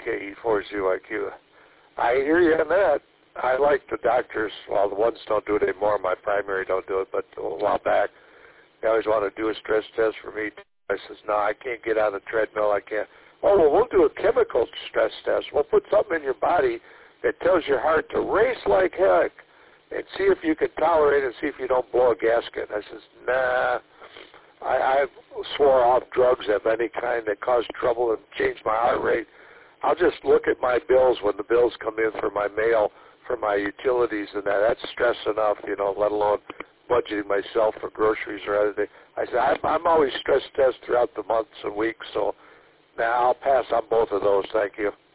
KE40IQ. I hear you on that. I like the doctors. Well, the ones don't do it anymore. My primary don't do it, but a while back, they always want to do a stress test for me. I says, no, I can't get on the treadmill. I can't. Oh, well, we'll do a chemical stress test. We'll put something in your body that tells your heart to race like heck and see if you can tolerate it and see if you don't blow a gasket. I says, nah. I swore off drugs of any kind that caused trouble and changed my heart rate. I'll just look at my bills when the bills come in for my mail, for my utilities, and that's stress enough, let alone budgeting myself for groceries or anything. I said, I'm always stress test throughout the months and weeks, so now I'll pass on both of those. Thank you.